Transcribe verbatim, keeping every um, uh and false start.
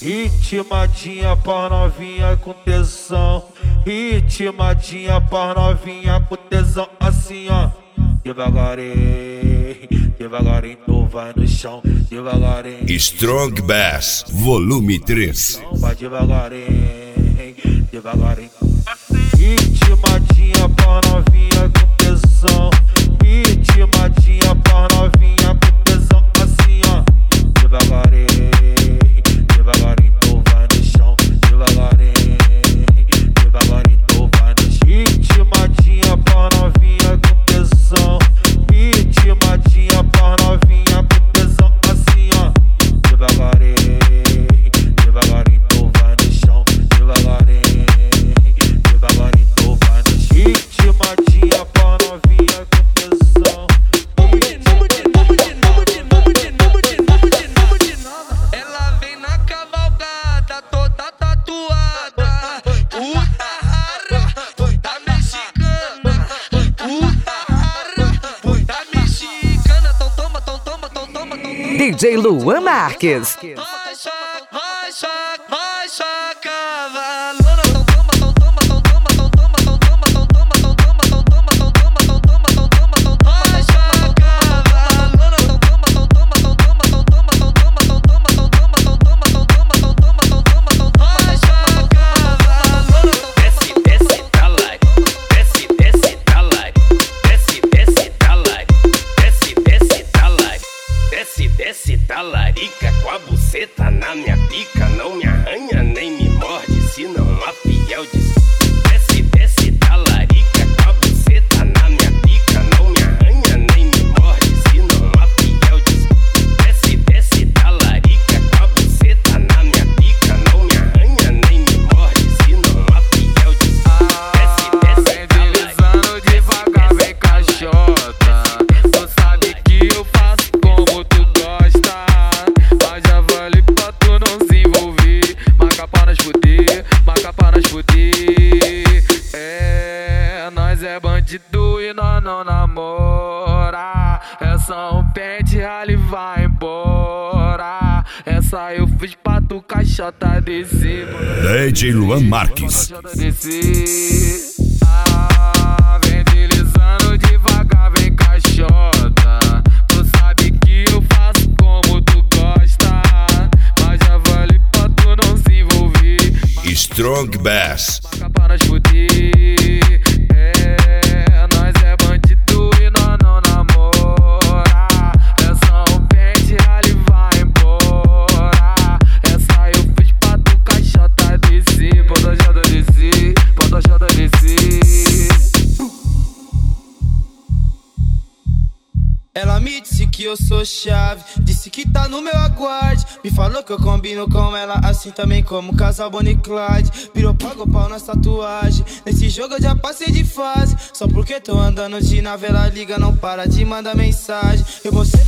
Ritmadinha pra novinha com tesão. Ritmadinha pra novinha com tesão. Assim ó, devagarinho, devagarinho tu vai no chão. Devagarinho. Strong Bass, volume três. Vai devagarinho, devagarinho. Ritmadinha pra novinha com tesão. Ritmadinha pra novinha com tesão. Assim ó, devagarinho, devagarinho tu vai no chão. Devagarinho, devagarinho tu vai no chão. Ritmadinha pra novinha com tesão. Ritmadinha pra novinha com tesão. Assim ó, devagarinho, devagarinho tu vai no chão. Devagarinho, devagarinho tu vai no chão. Ritmadinha pra novinha com tesão. Ela vem na cavalgada, toda tatuada. Puta rara, puta mexicana. Puta rara, puta mexicana. Então toma, então toma, então toma, então toma. D J Luan Marques. Vai, só, vai, só, vai, só cavalona. Então toma, então toma, então toma, então toma, então toma, então toma, então toma, então toma, então toma, então toma, então toma, então toma. Vai, só cavalona. Então toma, então toma, então toma, então toma, então toma, então toma, então toma, então toma, então toma, então toma, então toma, então toma. Vai, só cavalona. Desce, desce, tá like. Desce, desce, tá like. Desce, desce, tá like. Desce, desce, tá like. Desce, desce, tá larica com a buceta na minha pica. Não me arranha nem me morde, se não a fiel diz. Desce, desce, tá larica com a buceta na minha pica. Não me arranha nem me morde, se não a fiel diz. Desce, desce, tá larica com a buceta na minha pica. Não me arranha nem me morde, se não a fiel diz. Desce, desce, tá Deslizando devagar, vem caixota. Tu sabe que eu faço como tu gosta. Mas já vale pra tu não se envolver. Marca pra nós fuder, marca pra nós fuder. É, nós é bandido e nós não namora. É só um pente, rally vai embora. Essa eu fiz pra tu caixota descer. D J Luan Marques. Caixota descer. Ah, vem deslizando devagar, vem caixota. Tu sabe que eu faço como tu gosta. Mas já vale pra tu não se envolver. Strong Bass. Marca pra nós fuder. É, nós é bandido e nós não namora. É só um pente, rally vai embora. Essa eu fiz pra tu caixota descer. Bota jota descer, bota jota descer. Ela me disse que eu sou chave, disse que tá no meu aguarde. Me falou que eu combino com ela assim também como casal Bonnie e Clyde. Pirou, pagou pau nas tatuagens. Nesse jogo eu já passei de fase. Só porque tô andando de nave, ela liga, não para de mandar mensagem. Eu mostrei